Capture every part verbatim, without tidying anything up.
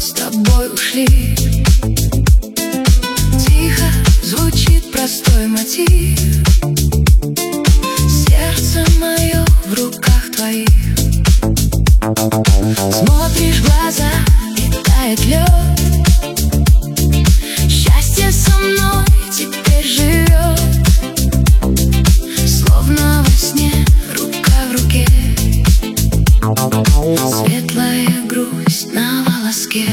с тобой ушли. Тихо звучит простой мотив. Сердце мое в руках твоих. Смотришь в глаза и тает лед. Счастье со мной теперь живет, словно во сне, рука в руке. Светлая грусть на волоске.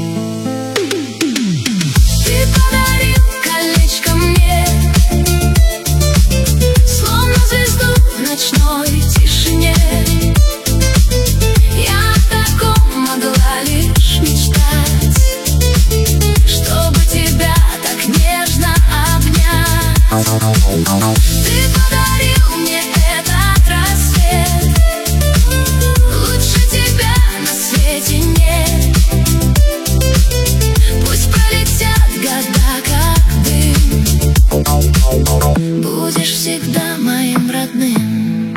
Ты подарил колечко мне, словно звезду в ночной тишине. Я о таком могла лишь мечтать, чтобы тебя так нежно обнять. Ты подарил мне этот рассвет, лучше тебя на свете нет. Пусть пролетят года, как дым, будешь всегда моим родным.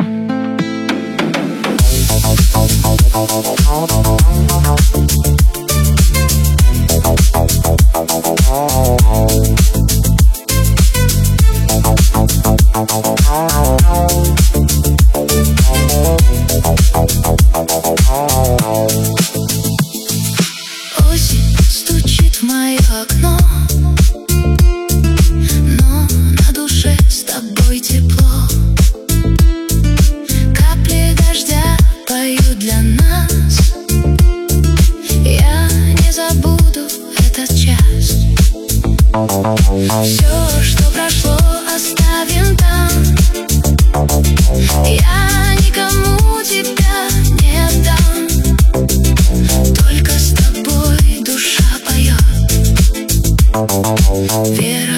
Осень стучит в мое окно, но на душе с тобой тепло. Капли дождя поют для нас. Я не забуду этот час. Все, что прошло, оставим там. Я никому тебя не отдам. Только с тобой душа поет. Вера